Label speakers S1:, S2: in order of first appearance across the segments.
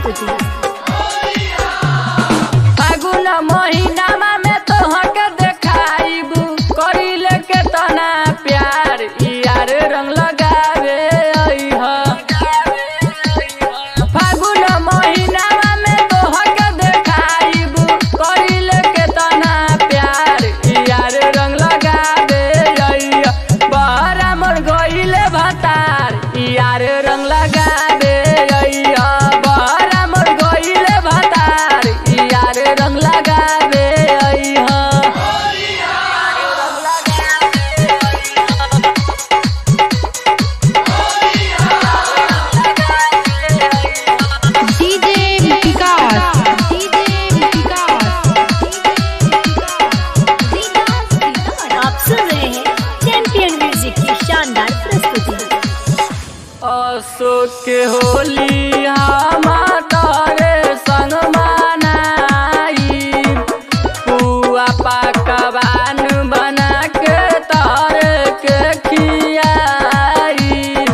S1: प्रस्तुति।
S2: फागुन महीना में तोहके देखाइबू करिले के तना प्यार यार रंग लगावे अइह। फागुन महीना में तोहके देखाइबू करिले के तना प्यार यार रंग लगावे अइह। बहरा मोर गइले भतार यार रंग लगावे अइह। बहरा मोर गइले भतार यार रंग लगावे अइह।
S1: आप सुन रहे हैं चैंपियन म्यूजिक की शानदार प्रस्तुति।
S2: अशोक के होली हमारे संग मनाई पुआ पकवान बना के तारे के खियाई।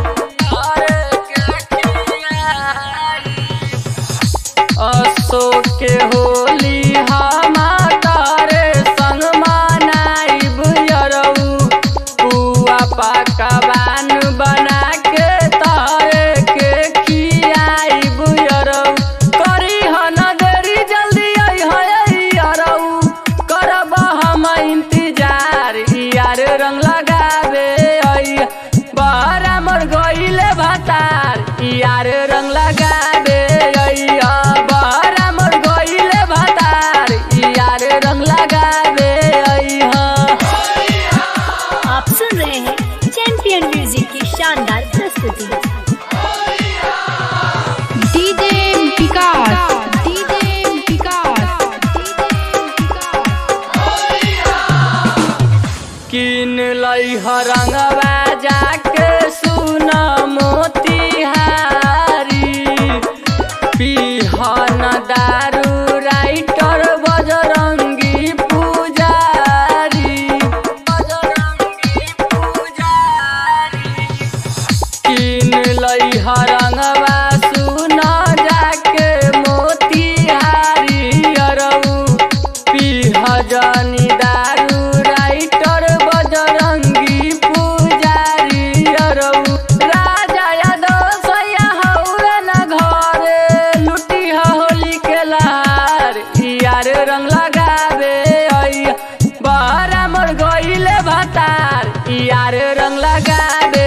S2: अशोक के होली हमारे संग मनाई बुयरऊ पुआ पकवान बना के तारे के खियाई बुयरऊ। करी हन देरी जल्दी अइहरऊ करब हम इंतजार यार रंग लगावे अइह। बहरा मोर गइले भतार यार रंग लगावे अइह। बहरा मोर गइले भतार यार रंग लगावे अइह।
S1: आप सुन रहे हैं चैंपियन म्यूजिक की शानदार प्रस्तुति।
S2: किन लइह रंगवा जाके सुन मोतिहारी पिहन दारू राइटर बजरंगी पुजारी। किन लइह रंगवा सुन जाके मोतिहारी अरऊ पिह जनी दारू राइटर बजरंगी पुजारी अरऊ। राजा यादव सैया हौवे न घरे लुटी होली के लहार यार रंग लगावे अइह। बहरा मोर गइले भतार यार रंग लगावे